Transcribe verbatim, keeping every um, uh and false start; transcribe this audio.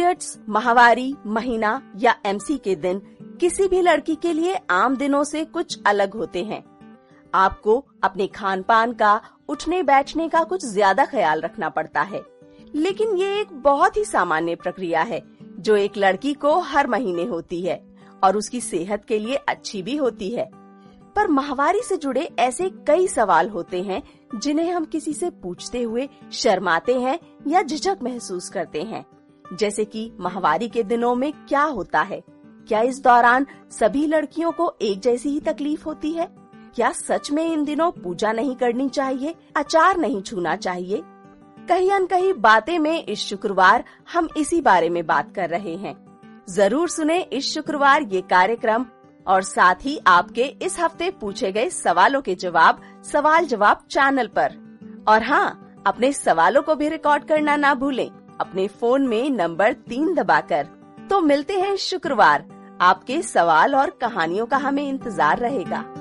Periods, माहवारी, महीना या एमसी के दिन किसी भी लड़की के लिए आम दिनों से कुछ अलग होते हैं। आपको अपने खान पान का, उठने बैठने का कुछ ज्यादा ख्याल रखना पड़ता है, लेकिन ये एक बहुत ही सामान्य प्रक्रिया है जो एक लड़की को हर महीने होती है और उसकी सेहत के लिए अच्छी भी होती है। पर माहवारी से जुड़े ऐसे कई सवाल होते हैं जिन्हें हम किसी से पूछते हुए शर्माते हैं या झिझक महसूस करते हैं, जैसे कि माहवारी के दिनों में क्या होता है, क्या इस दौरान सभी लड़कियों को एक जैसी ही तकलीफ होती है, क्या सच में इन दिनों पूजा नहीं करनी चाहिए, अचार नहीं छूना चाहिए। कहीं न कहीं बातें में इस शुक्रवार हम इसी बारे में बात कर रहे हैं। जरूर सुने इस शुक्रवार ये कार्यक्रम और साथ ही आपके इस हफ्ते पूछे गए सवालों के जवाब सवाल जवाब चैनल पर। और हाँ, अपने सवालों को भी रिकॉर्ड करना ना भूलें अपने फोन में नंबर तीन दबाकर। तो मिलते हैं शुक्रवार। आपके सवाल और कहानियों का हमें इंतजार रहेगा।